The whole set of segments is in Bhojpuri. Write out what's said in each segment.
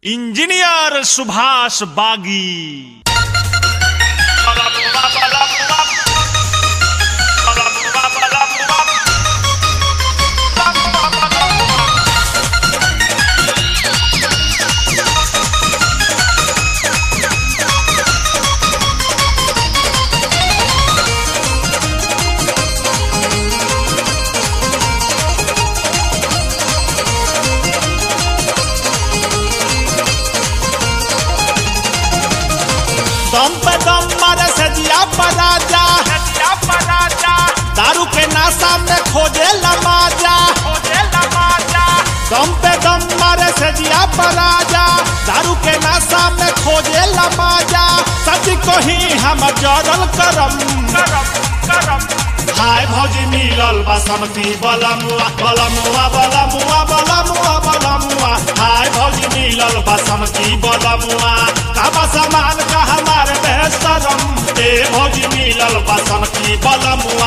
इंजीनियर सुभाष बागी। दम पे दम मारे से जिया पराजा, दारू के नाशा में खोजे लमाजा। दम पे दम मारे से जिया पराजा, दारू के नाशा में खोजे लमाजा। सच को ही हम जरल करम हाय भौजी मिलल बासमती बलमुआ बलमुआ बलमुआ बलमुआ बलमुआ। हाय भौजी मिलल बासमती बलमुआ काबा सामान का हमारे बेहतरम। ए भौजी मिलल बासमती बलमुआ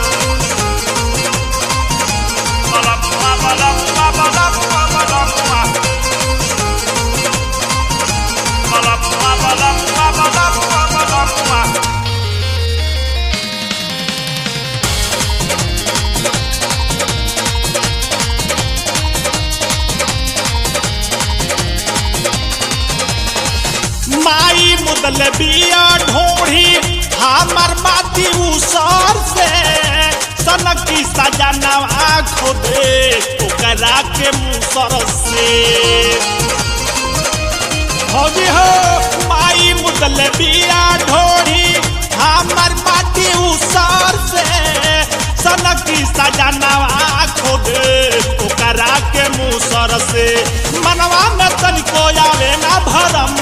बलमुआ बलमुआ बलमुआ बलमुआ बलमुआ बलमुआ बलमुआ बलमुआ। माई मुदल बिया ढोढ़ी हमर माती उसर से सनकी सजनवा खोदे ओकरा के मुसर से। भौजी हो माई मुदल बिया ढोढ़ी हमर माटी उसर से सनकी सजनवा खोदे ओकरा के मुसर से। मनवा में तनिको आवे ना भरम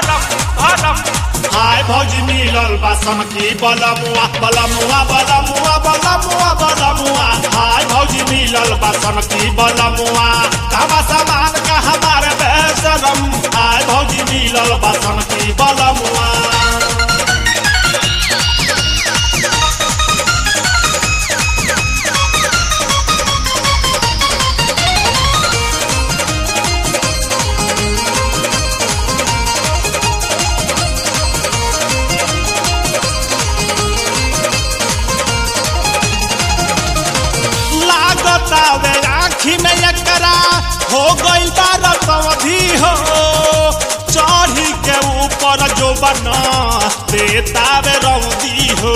हाय भौजी मिलल बासमती बलमुआ बलमुआ बलमुआ बलमुआ बलमुआ। हाय भौजी मिलल बासमती बलमुआ काबा सामान का हमारे बेहतरम। हाय भौजी मिलल बासमती बलमुआ तावे आँखी में एकरा हो गई बारतवधी हो। चढ़ी के ऊपर जो बना देतावे रौदी हो।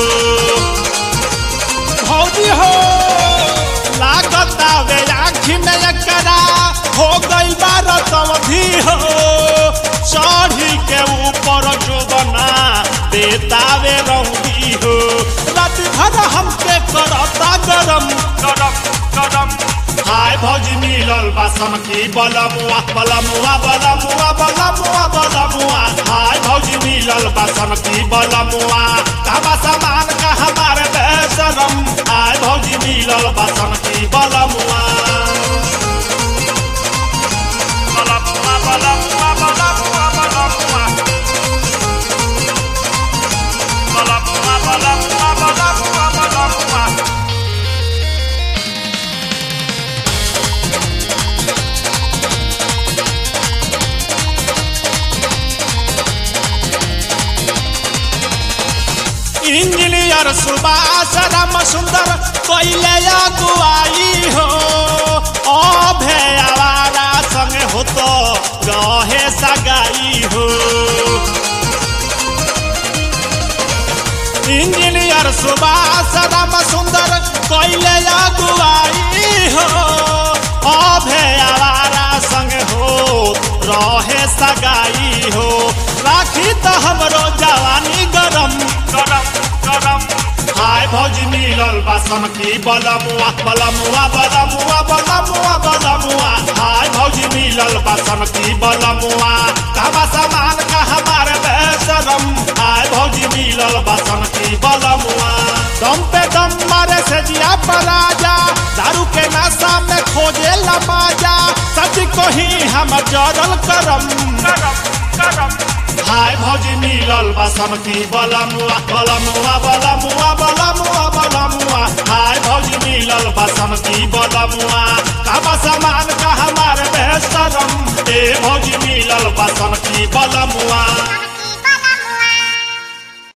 भौजी हो लागतावे आँखी में एकरा हो गई बारतवधी हो। चढ़ी के ऊपर जो बना देतावे रौदी हो। रात भर हमके करता गरम गरम गरम। हाय भौजी मिलल बासमती बलमुआ बलमुआ बलमुआ बलमुआ बलमुआ। हाय भौजी मिलल बासमती बलमुआ काबा सामान का हमारे बेहतरम। हाय भौजी मिलल बासमती बलमुआ बलमुआ बलमुआ बलमुआ बलमुआ बलमुआ बलमुआ बलमुआ बलमुआ। इंजीनियर सुभाष राम सुंदर कोइले अगुवाई हो। अभे आवारा संगे हो तो रहे सगाई हो। इंजीनियर सुभाष राम सुंदर कोइले अगुवाई हो। अभे आवारा संगे हो रहे सगाई हो। राखी तो हमरो जवानी गरम गरम गरम। हाय भौजी मिलल बासमती बलमुआ बलमुआ बलमुआ बलमुआ बलमुआ। हाय भौजी मिलल बासमती बलमुआ काबा सामान का हमारे बेहतरम। हाय भौजी मिलल बासमती बलमुआ दम पे दम मारे से जिया पराजा, दारू के नाशा में खोजे लमाजा। सच को ही हम जरल करम करम करम। हाय भौजी मिलल बासमती बलमुआ बलमुआ बलमुआ बलमुआ बलमुआ। हाय भौजी मिलल बासमती बलमुआ काबा सामान का हमारे बेहतरम। ए भौजी मिलल बलमुआ